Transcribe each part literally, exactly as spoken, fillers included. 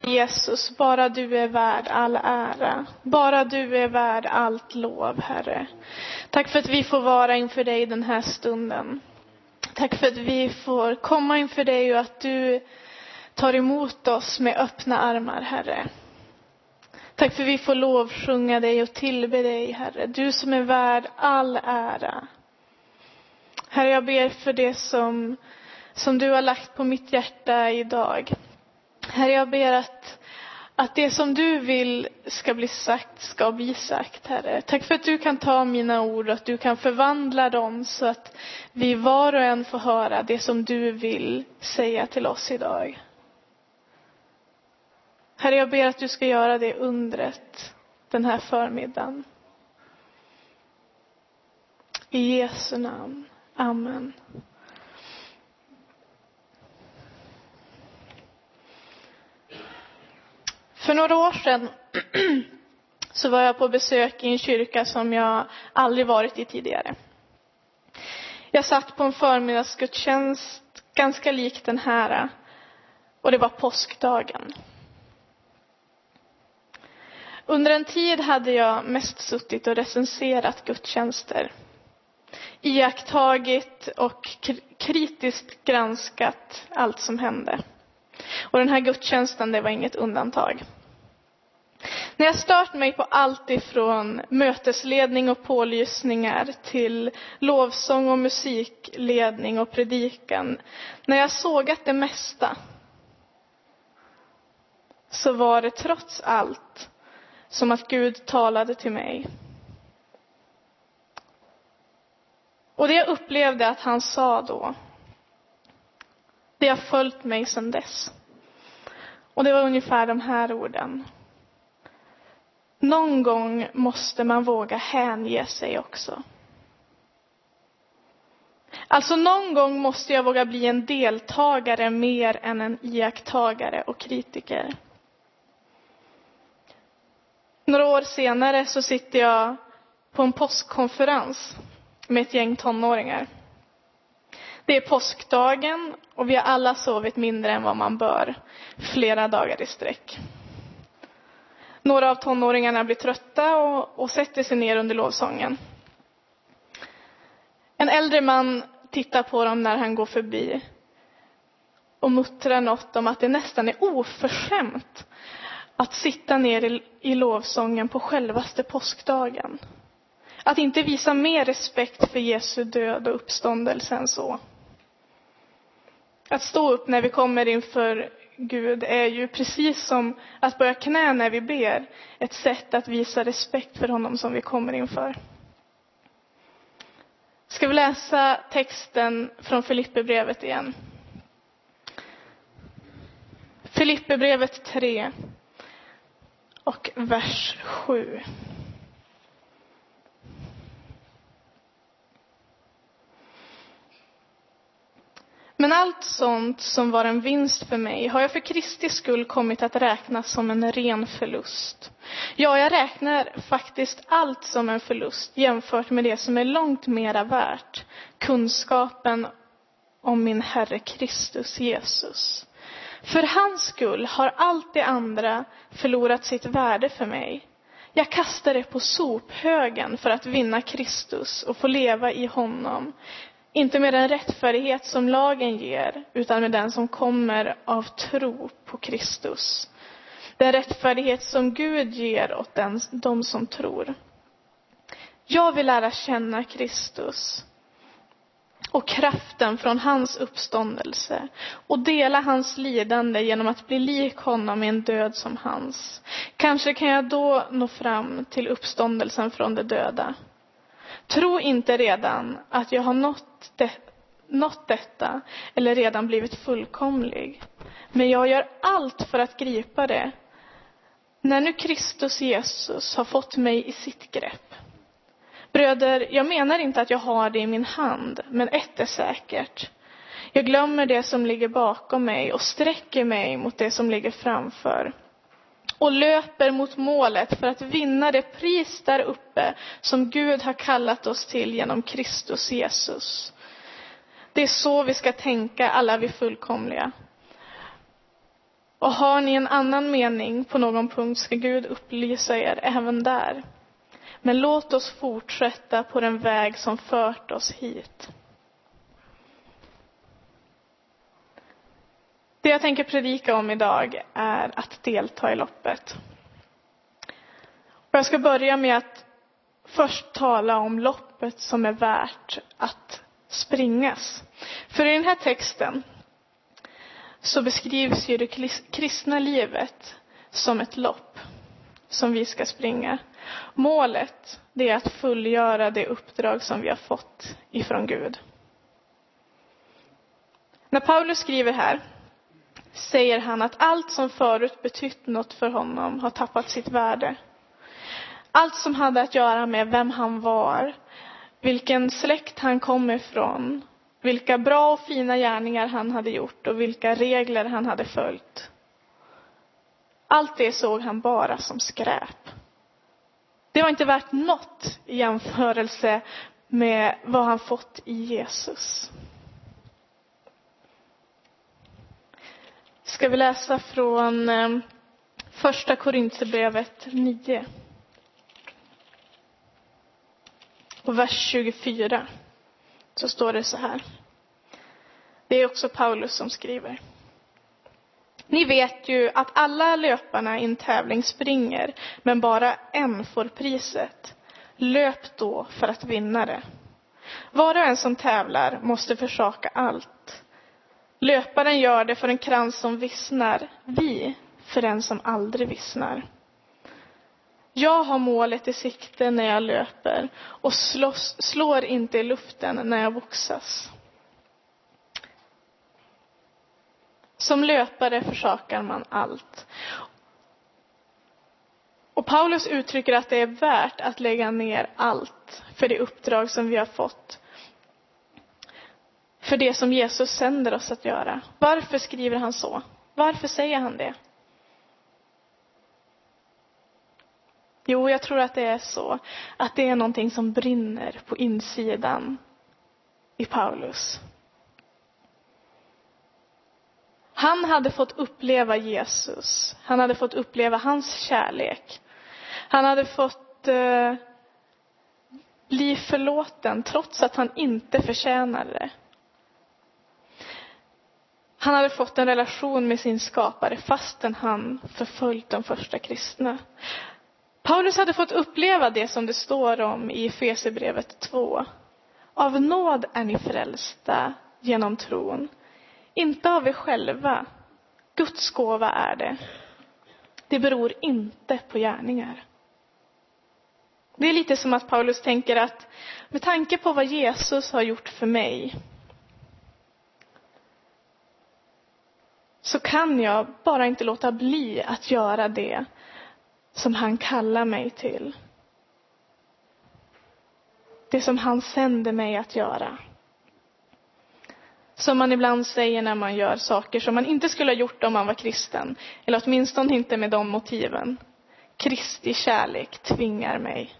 Jesus, bara du är värd all ära. Bara du är värd allt lov, Herre. Tack för att vi får vara inför dig den här stunden. Tack för att vi får komma inför dig och att du tar emot oss med öppna armar, Herre. Tack för att vi får lovsjunga dig och tillbe dig, Herre. Du som är värd all ära. Herre, jag ber för det som, som du har lagt på mitt hjärta idag. Herre, jag ber att, att det som du vill ska bli sagt ska bli sagt, Herre. Tack för att du kan ta mina ord och att du kan förvandla dem så att vi var och en får höra det som du vill säga till oss idag. Herre, jag ber att du ska göra det undret den här förmiddagen. I Jesu namn. Amen. För några år sedan så var jag på besök i en kyrka som jag aldrig varit i tidigare. Jag satt på en förmiddagsgudstjänst ganska lik den här, och det var påskdagen. Under en tid hade jag mest suttit och recenserat gudstjänster. Iakttagit och kritiskt granskat allt som hände. Och den här gudstjänsten, det var inget undantag. När jag stört mig på allt ifrån mötesledning och pålysningar till lovsång och musikledning och predikan. När jag sågat det mesta, så var det trots allt som att Gud talade till mig. Och det jag upplevde att han sa då, det har följt mig sedan dess. Och det var ungefär de här orden. Någon gång måste man våga hänge sig också. Alltså någon gång måste jag våga bli en deltagare mer än en iakttagare och kritiker. Några år senare så sitter jag på en påskkonferens med ett gäng tonåringar. Det är påskdagen och vi har alla sovit mindre än vad man bör flera dagar i sträck. Några av tonåringarna blir trötta och, och sätter sig ner under lovsången. En äldre man tittar på dem när han går förbi och muttrar något om att det nästan är oförskämt att sitta ner i, i lovsången på självaste påskdagen. Att inte visa mer respekt för Jesu död och uppståndelse än så. Att stå upp när vi kommer inför Gud är ju precis som att böja knä när vi ber. Ett sätt att visa respekt för honom som vi kommer inför. Ska vi läsa texten från Filipperbrevet igen? Filipperbrevet tre och vers sju. Men allt sånt som var en vinst för mig har jag för Kristi skull kommit att räknas som en ren förlust. Ja, jag räknar faktiskt allt som en förlust jämfört med det som är långt mera värt. Kunskapen om min Herre Kristus Jesus. För hans skull har allt det andra förlorat sitt värde för mig. Jag kastar det på sophögen för att vinna Kristus och få leva i honom. Inte med den rättfärdighet som lagen ger, utan med den som kommer av tro på Kristus. Den rättfärdighet som Gud ger åt den, de som tror. Jag vill lära känna Kristus och kraften från hans uppståndelse och dela hans lidande genom att bli lik honom i en död som hans. Kanske kan jag då nå fram till uppståndelsen från de döda. Tro inte redan att jag har nått, det, nått detta eller redan blivit fullkomlig. Men jag gör allt för att gripa det. När nu Kristus Jesus har fått mig i sitt grepp. Bröder, jag menar inte att jag har det i min hand, men ett är säkert. Jag glömmer det som ligger bakom mig och sträcker mig mot det som ligger framför. Och löper mot målet för att vinna det pris där uppe som Gud har kallat oss till genom Kristus Jesus. Det är så vi ska tänka, alla vi fullkomliga. Och har ni en annan mening på någon punkt ska Gud upplysa er även där. Men låt oss fortsätta på den väg som fört oss hit. Det jag tänker predika om idag är att delta i loppet. Och jag ska börja med att först tala om loppet som är värt att springas. För i den här texten så beskrivs ju det kristna livet som ett lopp som vi ska springa. Målet det är att fullgöra det uppdrag som vi har fått ifrån Gud. När Paulus skriver här säger han att allt som förut betytt något för honom har tappat sitt värde. Allt som hade att göra med vem han var, vilken släkt han kom ifrån, vilka bra och fina gärningar han hade gjort och vilka regler han hade följt. Allt det såg han bara som skräp. Det var inte värt något i jämförelse med vad han fått i Jesus. Ska vi läsa från eh, första Korinthierbrevet nio. Och vers tjugofyra så står det så här. Det är också Paulus som skriver. Ni vet ju att alla löparna i en tävling springer, men bara en får priset. Löp då för att vinna det. Var och en som tävlar måste försaka allt. Löparen gör det för en krans som vissnar, vi för en som aldrig vissnar. Jag har målet i sikte när jag löper och slåss, slår inte i luften när jag boxas. Som löpare försakar man allt. Och Paulus uttrycker att det är värt att lägga ner allt för det uppdrag som vi har fått. För det som Jesus sänder oss att göra. Varför skriver han så? Varför säger han det? Jo, jag tror att det är så. Att det är någonting som brinner på insidan i Paulus. Han hade fått uppleva Jesus. Han hade fått uppleva hans kärlek. Han hade fått eh, bli förlåten trots att han inte förtjänade det. Han hade fått en relation med sin skapare fastän han förföljt de första kristna. Paulus hade fått uppleva det som det står om i Efesierbrevet två. Av nåd är ni frälsta genom tron. Inte av er själva. Guds gåva är det. Det beror inte på gärningar. Det är lite som att Paulus tänker att med tanke på vad Jesus har gjort för mig så kan jag bara inte låta bli att göra det som han kallar mig till. Det som han sänder mig att göra. Som man ibland säger när man gör saker som man inte skulle ha gjort om man var kristen. Eller åtminstone inte med de motiven. Kristi kärlek tvingar mig.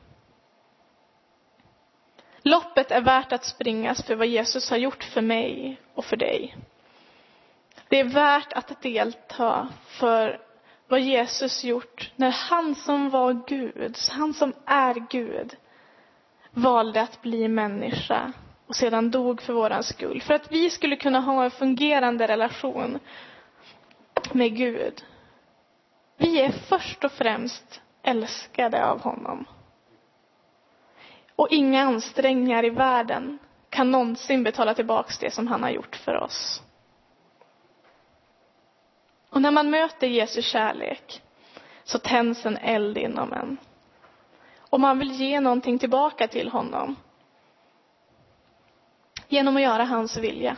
Loppet är värt att springas för vad Jesus har gjort för mig och för dig. Det är värt att delta för vad Jesus gjort när han som var Gud, han som är Gud, valde att bli människa och sedan dog för våran skull. För att vi skulle kunna ha en fungerande relation med Gud. Vi är först och främst älskade av honom. Och inga ansträngningar i världen kan någonsin betala tillbaka det som han har gjort för oss. Och när man möter Jesu kärlek så tänds en eld inom en. Och man vill ge någonting tillbaka till honom. Genom att göra hans vilja.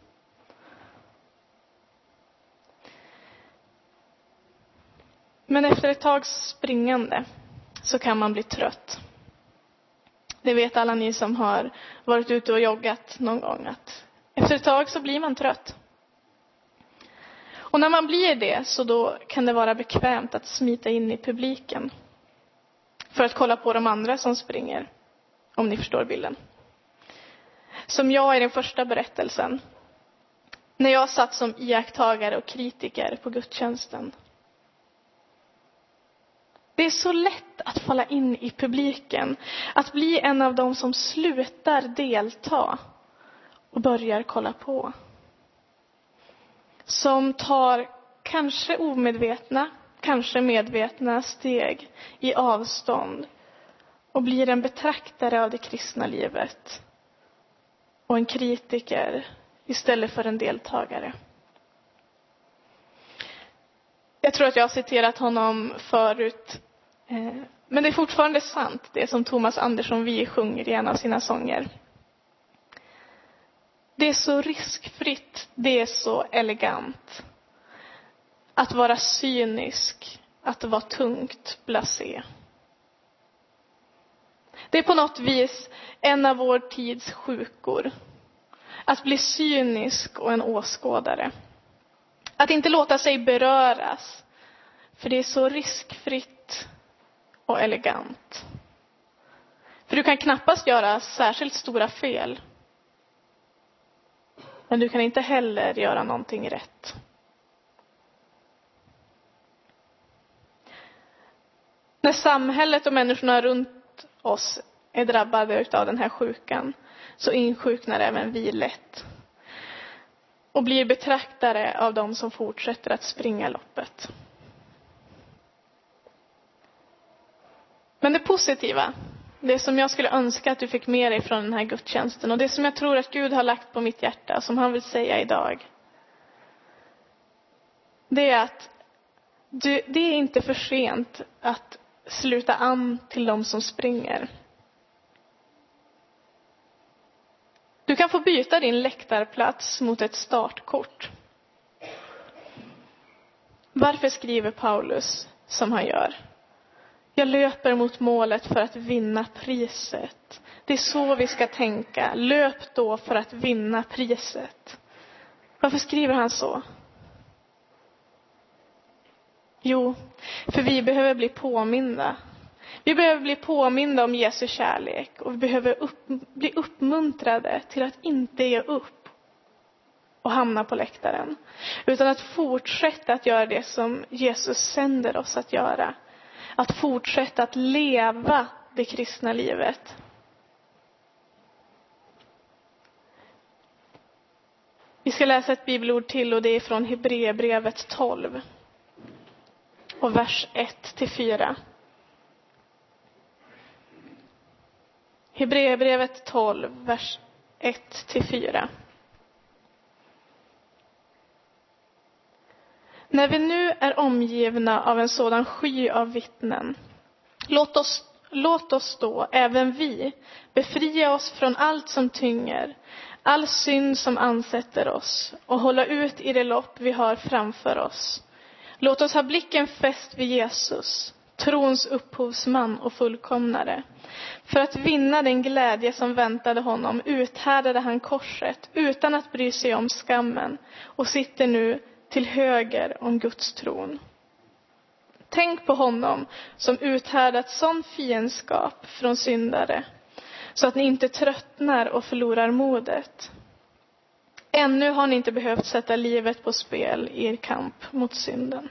Men efter ett tags springande så kan man bli trött. Det vet alla ni som har varit ute och joggat någon gång. Att efter ett tag så blir man trött. Och när man blir det så då kan det vara bekvämt att smita in i publiken. För att kolla på de andra som springer. Om ni förstår bilden. Som jag i den första berättelsen. när jag satt som iakttagare och kritiker på gudstjänsten. Det är så lätt att falla in i publiken, att bli en av dem som slutar delta och börjar kolla på. Som tar kanske omedvetna, kanske medvetna steg i avstånd och blir en betraktare av det kristna livet och en kritiker istället för en deltagare. Jag tror att jag har citerat honom förut, men det är fortfarande sant, det som Thomas Andersson Vi sjunger i en av sina sånger. Det är så riskfritt, det är så elegant. Att vara cynisk, att vara tungt blasé. Det är på något vis en av vår tids sjukor. Att bli cynisk och en åskådare. Att inte låta sig beröras, för det är så riskfritt och elegant. För du kan knappast göra särskilt stora fel. Men du kan inte heller göra någonting rätt. När samhället och människorna runt oss är drabbade av den här sjukan, så insjuknar även vi lätt. Och blir betraktare av dem som fortsätter att springa loppet. Men det positiva, det som jag skulle önska att du fick med dig från den här gudstjänsten, och det som jag tror att Gud har lagt på mitt hjärta, som han vill säga idag, det är att du, det är inte för sent att sluta an till dem som springer. Du kan få byta din läktarplats mot ett startkort. Varför skriver Paulus som han gör? Jag löper mot målet för att vinna priset. Det är så vi ska tänka. Löp då för att vinna priset. Varför skriver han så? Jo, för vi behöver bli påminda. Vi behöver bli påminda om Jesu kärlek. Och vi behöver upp, bli uppmuntrade till att inte ge upp och hamna på läktaren. Utan att fortsätta att göra det som Jesus sänder oss att göra. Att fortsätta att leva det kristna livet. Vi ska läsa ett bibelord till, och det är från Hebreerbrevet tolv. Och vers ett till fyra. Hebreerbrevet tolv, vers ett till fyra. När vi nu är omgivna av en sådan sky av vittnen, låt oss, låt oss då, även vi, befria oss från allt som tynger, all synd som ansätter oss, och hålla ut i det lopp vi har framför oss. Låt oss ha blicken fäst vid Jesus, trons upphovsman och fullkomnare. För att vinna den glädje som väntade honom uthärdade han korset utan att bry sig om skammen, och sitter nu till höger om Guds tron. Tänk på honom som uthärdat sån fiendskap från syndare, så att ni inte tröttnar och förlorar modet. Ännu har ni inte behövt sätta livet på spel i er kamp mot synden.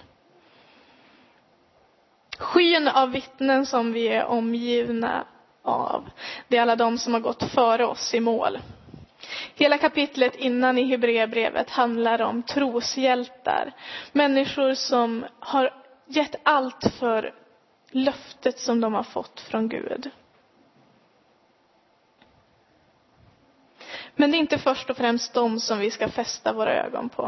Skyn av vittnen som vi är omgivna av, det är alla de som har gått före oss i mål. Hela kapitlet innan i Hebreerbrevet handlar om troshjältar. Människor som har gett allt för löftet som de har fått från Gud. Men det är inte först och främst de som vi ska fästa våra ögon på.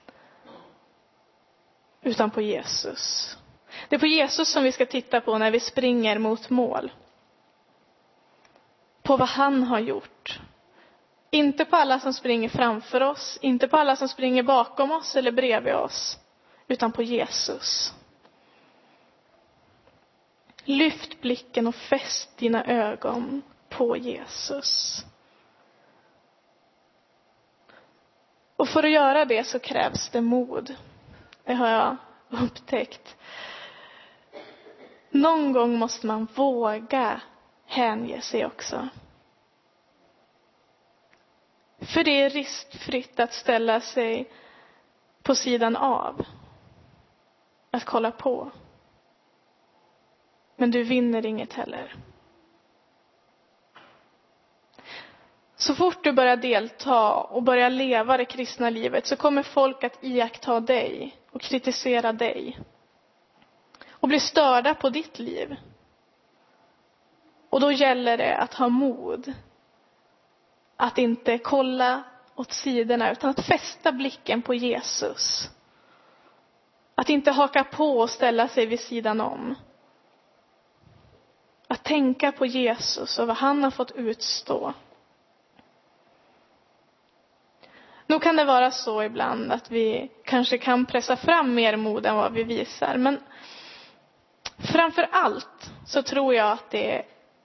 Utan på Jesus. Det är på Jesus som vi ska titta på när vi springer mot mål. På vad han har gjort. Inte på alla som springer framför oss. Inte på alla som springer bakom oss eller bredvid oss. Utan på Jesus. Lyft blicken och fäst dina ögon på Jesus. Och för att göra det så krävs det mod. Det har jag upptäckt. Någon gång måste man våga hänge sig också. För det är riskfritt att ställa sig på sidan av. Att kolla på. Men du vinner inget heller. Så fort du börjar delta och börjar leva det kristna livet så kommer folk att iaktta dig och kritisera dig. Och bli störda på ditt liv. Och då gäller det att ha mod. Att inte kolla åt sidorna utan att fästa blicken på Jesus. Att inte haka på och ställa sig vid sidan om. Att tänka på Jesus och vad han har fått utstå. Nog kan det vara så ibland att vi kanske kan pressa fram mer mod än vad vi visar. Men framför allt så tror jag att det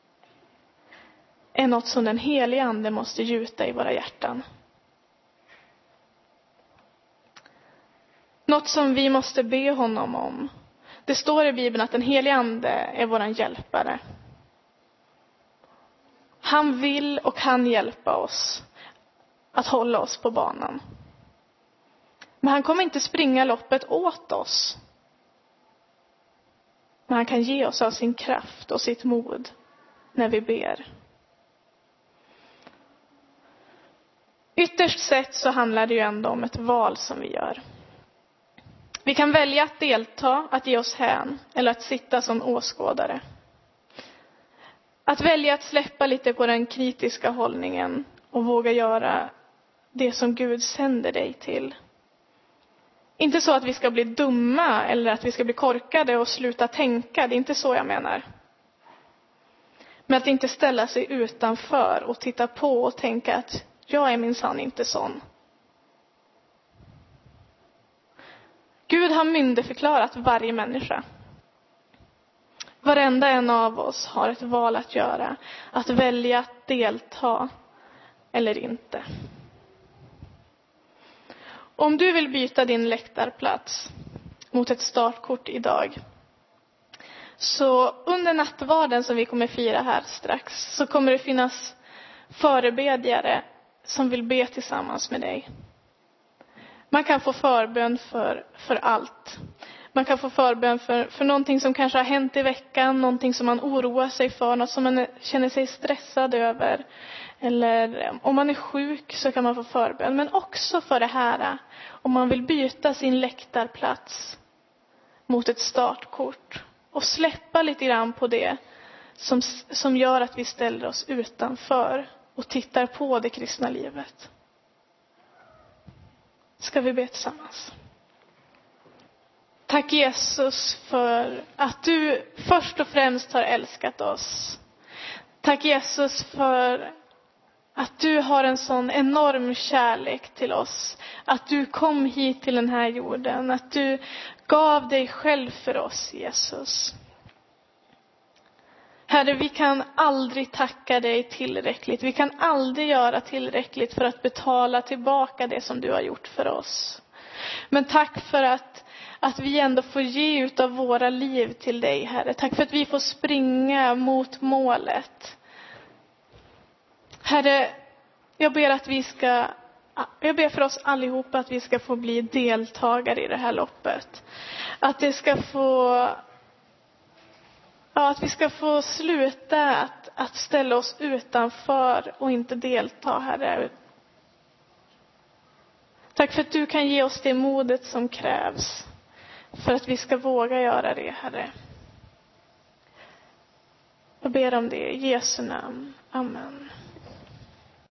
är något som den heliga ande måste gjuta i våra hjärtan. Något som vi måste be honom om. Det står i Bibeln att den heliga ande är våran hjälpare. Han vill och kan hjälpa oss att hålla oss på banan. Men han kommer inte springa loppet åt oss. Men han kan ge oss av sin kraft och sitt mod när vi ber. Ytterst sett så handlar det ju ändå om ett val som vi gör. Vi kan välja att delta, att ge oss hän eller att sitta som åskådare. Att välja att släppa lite på den kritiska hållningen och våga göra det som Gud sänder dig till. Inte så att vi ska bli dumma eller att vi ska bli korkade och sluta tänka. Det är inte så jag menar. Men att inte ställa sig utanför och titta på och tänka att jag är minsann inte sån. Gud har myndigförklarat varje människa. Varenda en av oss har ett val att göra. Att välja att delta eller inte. Om du vill byta din läktarplats mot ett startkort idag. Så under nattvarden som vi kommer fira här strax. Så kommer det finnas förebedjare som vill be tillsammans med dig. Man kan få förbön för, för allt. Man kan få förbön för, för någonting som kanske har hänt i veckan. Någonting som man oroar sig för. Något som man känner sig stressad över. Eller om man är sjuk så kan man få förbön. Men också för det här. Om man vill byta sin läktarplats mot ett startkort. Och släppa lite grann på det som, som gör att vi ställer oss utanför. Och tittar på det kristna livet. Ska vi be tillsammans. Tack Jesus för att du först och främst har älskat oss. Tack Jesus för att du har en sån enorm kärlek till oss. Att du kom hit till den här jorden. Att du gav dig själv för oss, Jesus. Herre, vi kan aldrig tacka dig tillräckligt. Vi kan aldrig göra tillräckligt för att betala tillbaka det som du har gjort för oss. Men tack för att, att vi ändå får ge utav våra liv till dig, Herre. Tack för att vi får springa mot målet. Herre, jag ber att vi ska, jag ber för oss allihopa att vi ska få bli deltagare i det här loppet. Att det ska få... Ja, att vi ska få sluta att, att ställa oss utanför och inte delta, Herre. Tack för att du kan ge oss det modet som krävs för att vi ska våga göra det, Herre. Jag ber om det i Jesu namn. Amen.